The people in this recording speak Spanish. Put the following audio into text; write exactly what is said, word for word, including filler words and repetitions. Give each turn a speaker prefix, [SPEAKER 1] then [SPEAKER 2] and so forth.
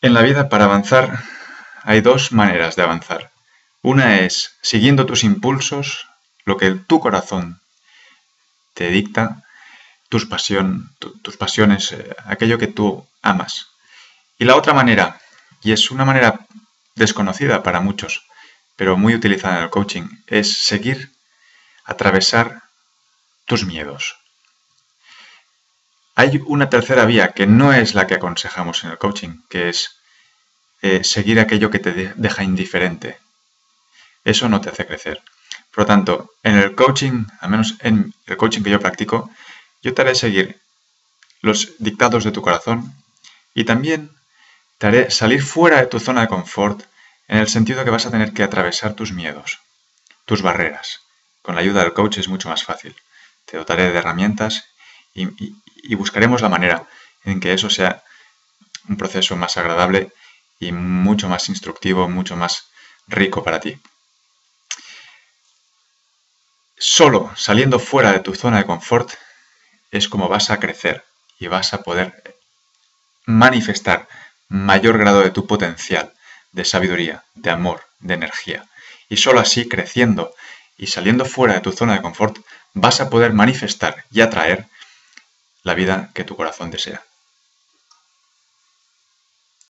[SPEAKER 1] En la vida, para avanzar, hay dos maneras de avanzar. Una es siguiendo tus impulsos, lo que tu corazón te dicta, tus, pasión, tu, tus pasiones, eh, aquello que tú amas. Y la otra manera, y es una manera desconocida para muchos, pero muy utilizada en el coaching, es seguir, atravesar tus miedos. Hay una tercera vía que no es la que aconsejamos en el coaching, que es eh, seguir aquello que te de- deja indiferente. Eso no te hace crecer. Por lo tanto, en el coaching, al menos en el coaching que yo practico, yo te haré seguir los dictados de tu corazón y también te haré salir fuera de tu zona de confort en el sentido que vas a tener que atravesar tus miedos, tus barreras. Con la ayuda del coach es mucho más fácil. Te dotaré de herramientas y, y- y buscaremos la manera en que eso sea un proceso más agradable y mucho más instructivo, mucho más rico para ti. Solo saliendo fuera de tu zona de confort es como vas a crecer y vas a poder manifestar mayor grado de tu potencial, de sabiduría, de amor, de energía. Y solo así, creciendo y saliendo fuera de tu zona de confort, vas a poder manifestar y atraer la vida que tu corazón desea.